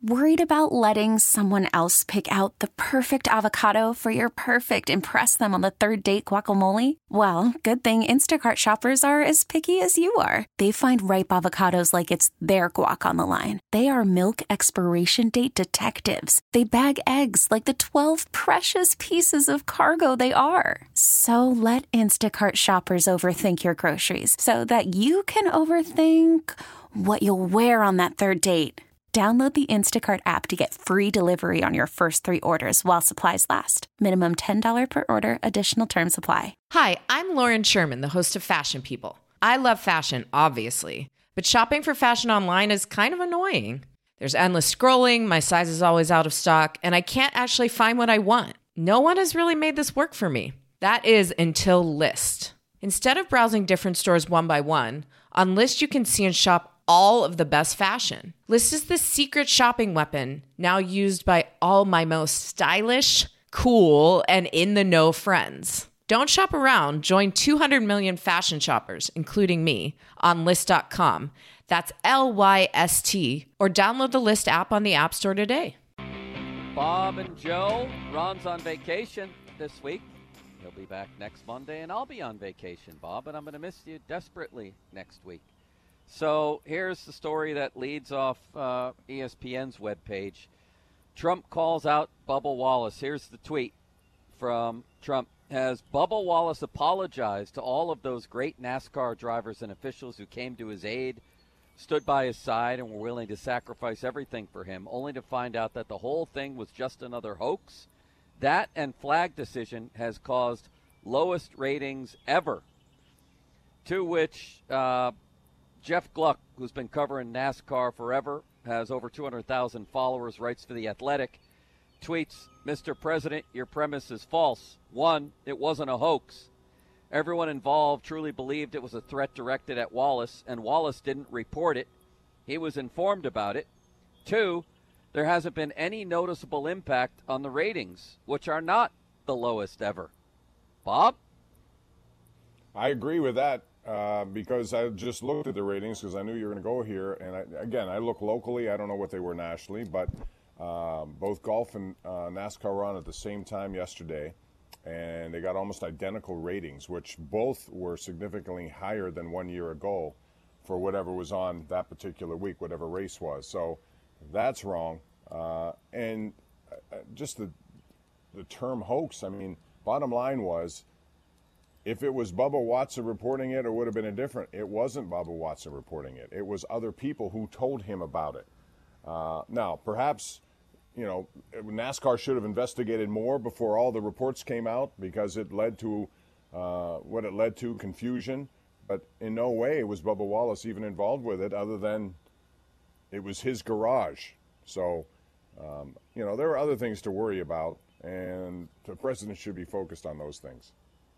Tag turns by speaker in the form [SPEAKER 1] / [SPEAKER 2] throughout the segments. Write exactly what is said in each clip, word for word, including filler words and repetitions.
[SPEAKER 1] Worried about letting someone else pick out the perfect avocado for your perfect impress them on the third date guacamole? Well, good thing Instacart shoppers are as picky as you are. They find ripe avocados like it's their guac on the line. They are milk expiration date detectives. They bag eggs like the twelve precious pieces of cargo they are. So let Instacart shoppers overthink your groceries so that you can overthink what you'll wear on that third date. Download the Instacart app to get free delivery on your first three orders while supplies last. Minimum ten dollars per order. Additional terms apply.
[SPEAKER 2] Hi, I'm Lauren Sherman, the host of Fashion People. I love fashion, obviously, but shopping for fashion online is kind of annoying. There's endless scrolling, my size is always out of stock, and I can't actually find what I want. No one has really made this work for me. That is until Lyst. Instead of browsing different stores one by one, on Lyst you can see and shop all of the best fashion. Lyst is the secret shopping weapon now used by all my most stylish, cool, and in-the-know friends. Don't shop around. Join two hundred million fashion shoppers, including me, on Lyst dot com. That's L Y S T. Or download the Lyst app on the App Store today.
[SPEAKER 3] Bob and Joe, Ron's on vacation this week. He'll be back next Monday, and I'll be on vacation, Bob, and I'm going to miss you desperately next week. So here's the story that leads off uh, E S P N's webpage. Trump calls out Bubba Wallace. Here's the tweet from Trump. Has Bubba Wallace apologized to all of those great NASCAR drivers and officials who came to his aid, stood by his side, and were willing to sacrifice everything for him, only to find out that the whole thing was just another hoax? That and flag decision has caused lowest ratings ever. To which uh, Jeff Gluck, who's been covering NASCAR forever, has over two hundred thousand followers, writes for The Athletic, tweets, Mister President, your premise is false. One, it wasn't a hoax. Everyone involved truly believed it was a threat directed at Wallace, and Wallace didn't report it. He was informed about it. Two, there hasn't been any noticeable impact on the ratings, which are not the lowest ever. Bob?
[SPEAKER 4] I agree with that. Uh, because I just looked at the ratings because I knew you were going to go here. And I, again, I look locally. I don't know what they were nationally, but um, both golf and uh, NASCAR were on at the same time yesterday, and they got almost identical ratings, which both were significantly higher than one year ago for whatever was on that particular week, whatever race was. So that's wrong. Uh, and uh, just the the term hoax, I mean, bottom line was, if it was Bubba Watson reporting it, it would have been a different. It wasn't Bubba Watson reporting it. It was other people who told him about it. Uh, now, perhaps, you know, NASCAR should have investigated more before all the reports came out because it led to uh, what it led to, confusion. But in no way was Bubba Wallace even involved with it other than it was his garage. So, um, you know, there are other things to worry about, and the president should be focused on those things.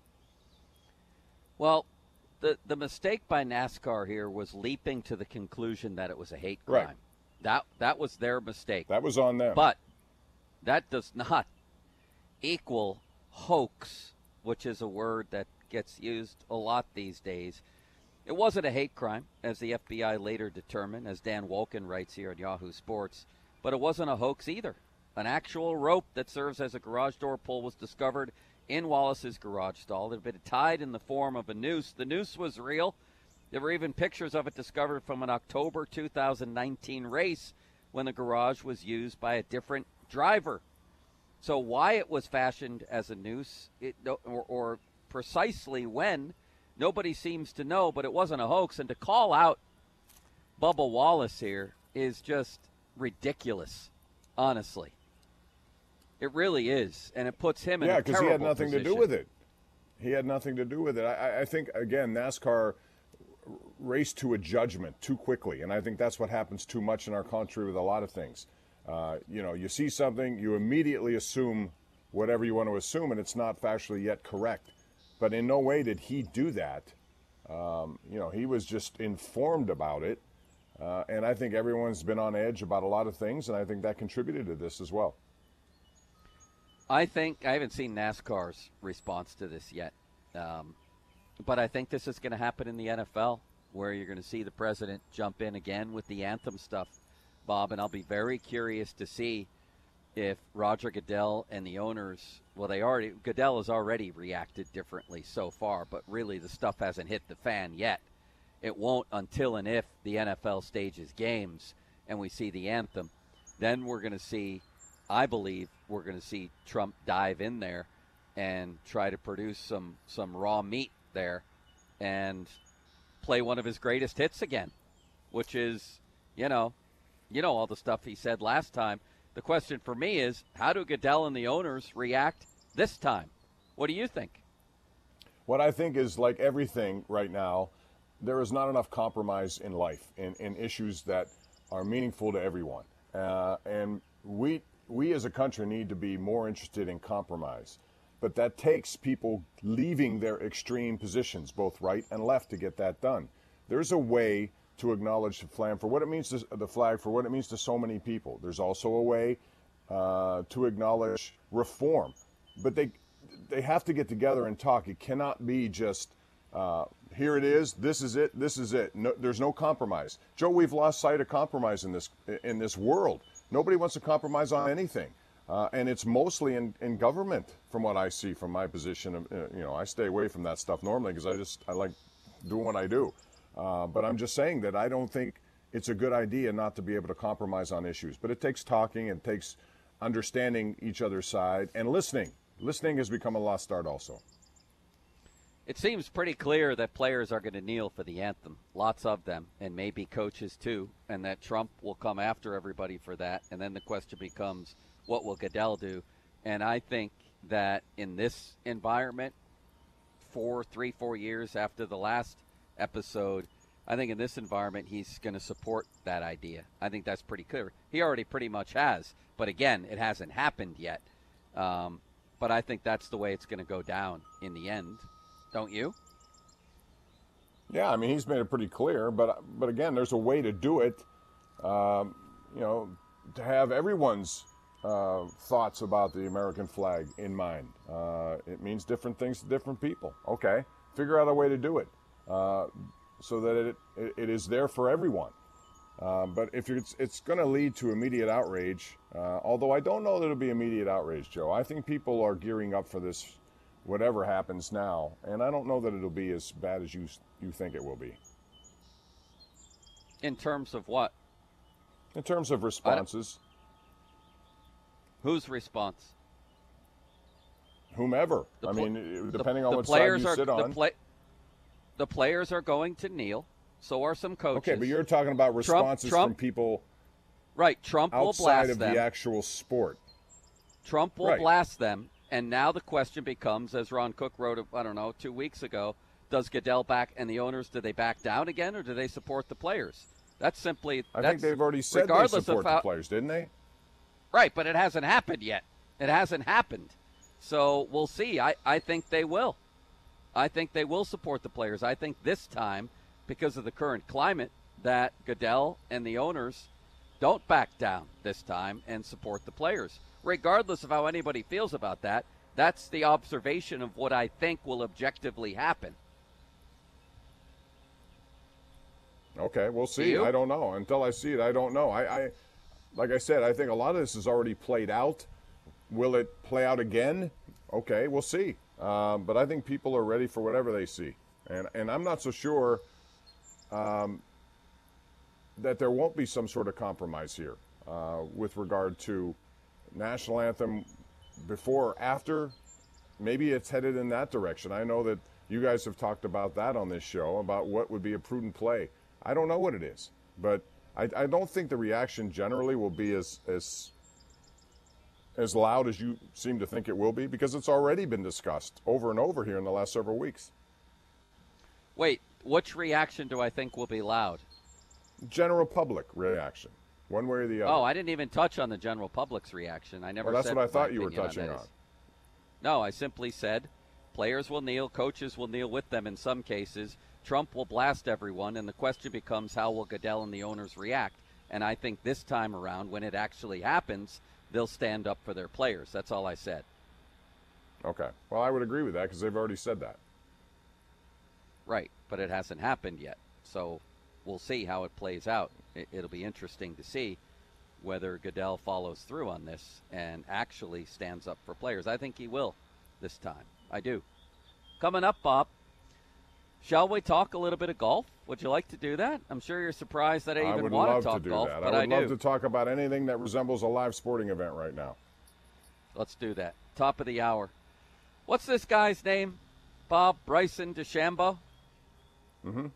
[SPEAKER 3] Well, the the mistake by NASCAR here was leaping to the conclusion that it was a hate crime.
[SPEAKER 4] Right.
[SPEAKER 3] That that was their mistake.
[SPEAKER 4] That was on them.
[SPEAKER 3] But that does not equal hoax, which is a word that gets used a lot these days. It wasn't a hate crime, as the F B I later determined, as Dan Wolken writes here at Yahoo Sports, but it wasn't a hoax either. An actual rope that serves as a garage door pull was discovered in Wallace's garage stall. It had been tied in the form of a noose. The noose was real. There were even pictures of it discovered from an October two thousand nineteen race when the garage was used by a different driver. So why it was fashioned as a noose, it, or, or precisely when, nobody seems to know, but it wasn't a hoax. And to call out Bubba Wallace here is just ridiculous, honestly. It really is, and it puts him in
[SPEAKER 4] yeah,
[SPEAKER 3] a terrible
[SPEAKER 4] because he had nothing
[SPEAKER 3] position.
[SPEAKER 4] to do with it. He had nothing to do with it. I, I think, again, NASCAR raced to a judgment too quickly, and I think that's what happens too much in our country with a lot of things. Uh, you know, you see something, you immediately assume whatever you want to assume, and it's not factually yet correct. But in no way did he do that. Um, you know, he was just informed about it, uh, and I think everyone's been on edge about a lot of things, and I think that contributed to this as well.
[SPEAKER 3] I think I haven't seen NASCAR's response to this yet, um, but I think this is going to happen in the N F L, where you're going to see the president jump in again with the anthem stuff Bob, and I'll be very curious to see if Roger Goodell and the owners, well, they already, Goodell has already reacted differently so far, but really the stuff hasn't hit the fan yet. It won't until and if the N F L stages games and we see the anthem. Then we're going to see, I believe, we're going to see Trump dive in there and try to produce some, some raw meat there and play one of his greatest hits again, which is, you know, you know all the stuff he said last time. The question for me is, how do Goodell and the owners react this time? What do you think?
[SPEAKER 4] What I think is, like everything right now, there is not enough compromise in life, in, in issues that are meaningful to everyone. Uh, and we, we as a country need to be more interested in compromise. But that takes people leaving their extreme positions, both right and left, to get that done. There's a way to acknowledge the flag for what it means to the flag for what it means to so many people. There's also a way uh, to acknowledge reform, but they they have to get together and talk. It cannot be just uh, here it is, this is it, this is it. No, there's no compromise. Joe, we've lost sight of compromise in this in this world. Nobody wants to compromise on anything, uh, and it's mostly in, in government, from what I see from my position. Of, you know, I stay away from that stuff normally because I just I like doing what I do. Uh, but I'm just saying that I don't think it's a good idea not to be able to compromise on issues. But it takes talking, it takes understanding each other's side, and listening. Listening has become a lost art also.
[SPEAKER 3] It seems pretty clear that players are going to kneel for the anthem, lots of them, and maybe coaches too, and that Trump will come after everybody for that. And then the question becomes, what will Goodell do? And I think that in this environment, four, three, four years after the last episode, I think in this environment he's going to support that idea. I think that's pretty clear. He already pretty much has, but again, it hasn't happened yet. Um, but I think that's the way it's going to go down in the end, don't you?
[SPEAKER 4] Yeah, I mean, he's made it pretty clear, but but again, there's a way to do it. Um, you know, to have everyone's uh, thoughts about the American flag in mind. Uh, it means different things to different people. Okay, figure out a way to do it. Uh, so that it, it it is there for everyone. Uh, but if it's it's going to lead to immediate outrage, uh, although I don't know that it'll be immediate outrage, Joe. I think people are gearing up for this, whatever happens now, and I don't know that it'll be as bad as you you think it will be.
[SPEAKER 3] In terms of what?
[SPEAKER 4] In terms of responses.
[SPEAKER 3] Whose response?
[SPEAKER 4] Whomever.
[SPEAKER 3] The
[SPEAKER 4] I
[SPEAKER 3] pl-
[SPEAKER 4] mean, depending
[SPEAKER 3] the,
[SPEAKER 4] on
[SPEAKER 3] the
[SPEAKER 4] what
[SPEAKER 3] players
[SPEAKER 4] side you
[SPEAKER 3] are,
[SPEAKER 4] sit
[SPEAKER 3] the
[SPEAKER 4] on.
[SPEAKER 3] Play- The players are going to kneel. So are some coaches.
[SPEAKER 4] Okay, but you're talking about responses
[SPEAKER 3] Trump,
[SPEAKER 4] from people
[SPEAKER 3] right? Trump will
[SPEAKER 4] outside
[SPEAKER 3] blast
[SPEAKER 4] of
[SPEAKER 3] them.
[SPEAKER 4] the actual sport.
[SPEAKER 3] Trump will
[SPEAKER 4] Right.
[SPEAKER 3] blast them, and now the question becomes, as Ron Cook wrote, I don't know, two weeks ago, does Goodell back and the owners, do they back down again, or do they support the players? That's simply.
[SPEAKER 4] I
[SPEAKER 3] that's
[SPEAKER 4] think they've already said they
[SPEAKER 3] regardless
[SPEAKER 4] support
[SPEAKER 3] of how,
[SPEAKER 4] the players, didn't they?
[SPEAKER 3] Right, but it hasn't happened yet. It hasn't happened. So we'll see. I, I think they will. I think they will support the players. I think this time, because of the current climate, that Goodell and the owners don't back down this time and support the players. Regardless of how anybody feels about that, that's the observation of what I think will objectively happen.
[SPEAKER 4] Okay, we'll see.
[SPEAKER 3] You?
[SPEAKER 4] I don't know. Until I see it, I don't know. I, I, like I said, I think a lot of this is already played out. Will it play out again? Okay, we'll see. Um, but I think people are ready for whatever they see, and and I'm not so sure um, that there won't be some sort of compromise here uh, with regard to national anthem before or after. Maybe it's headed in that direction. I know that you guys have talked about that on this show, about what would be a prudent play. I don't know what it is, but I, I don't think the reaction generally will be as as as loud as you seem to think it will be, because it's already been discussed over and over here in the last several weeks.
[SPEAKER 3] Wait, which reaction do I think will be loud?
[SPEAKER 4] General public reaction, one way or the other.
[SPEAKER 3] Oh, I didn't even touch on the general public's reaction. I never
[SPEAKER 4] Well, that's
[SPEAKER 3] said
[SPEAKER 4] what I
[SPEAKER 3] my
[SPEAKER 4] thought you were
[SPEAKER 3] opinion
[SPEAKER 4] touching
[SPEAKER 3] that
[SPEAKER 4] on.
[SPEAKER 3] is. No, I simply said players will kneel, coaches will kneel with them in some cases. Trump will blast everyone, and the question becomes, how will Goodell and the owners react? And I think this time around, when it actually happens, they'll stand up for their players. That's all I said.
[SPEAKER 4] Okay. Well, I would agree with that because they've already said that.
[SPEAKER 3] Right, but it hasn't happened yet. So we'll see how it plays out. It, it'll be interesting to see. whether Goodell follows through on this and actually stands up for players. I think he will this time. I do. Coming up, Bob, shall we talk a little bit of golf? Would you like to do that? I'm sure you're surprised that I even
[SPEAKER 4] I would
[SPEAKER 3] want
[SPEAKER 4] love
[SPEAKER 3] to talk
[SPEAKER 4] to do
[SPEAKER 3] golf,
[SPEAKER 4] that.
[SPEAKER 3] but
[SPEAKER 4] I
[SPEAKER 3] I,
[SPEAKER 4] would
[SPEAKER 3] do.
[SPEAKER 4] love to talk about anything that resembles a live sporting event right now.
[SPEAKER 3] Let's do that. Top of the hour. What's this guy's name, Bob? Bryson DeChambeau?
[SPEAKER 4] Mm-hmm.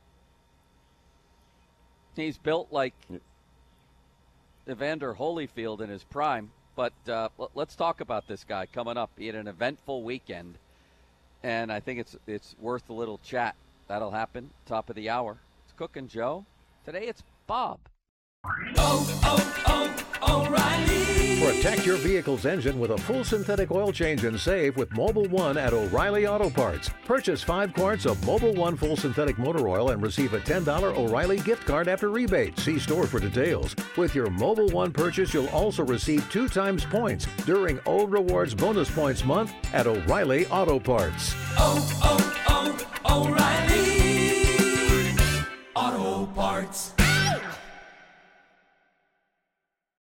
[SPEAKER 3] He's built like Evander Holyfield in his prime. But uh, l- let's talk about this guy coming up. He had an eventful weekend, and I think it's it's worth a little chat. That'll happen top of the hour. It's Cook and Joe. Today it's Bob.
[SPEAKER 5] Oh, oh, oh, O'Reilly.
[SPEAKER 6] Protect your vehicle's engine with a full synthetic oil change and save with Mobil One at O'Reilly Auto Parts. Purchase five quarts of Mobil One full synthetic motor oil and receive a ten dollars O'Reilly gift card after rebate. See store for details. With your Mobil One purchase, you'll also receive two times points during O Rewards Bonus Points Month at O'Reilly Auto Parts.
[SPEAKER 5] Oh, oh, oh, O'Reilly Auto Parts.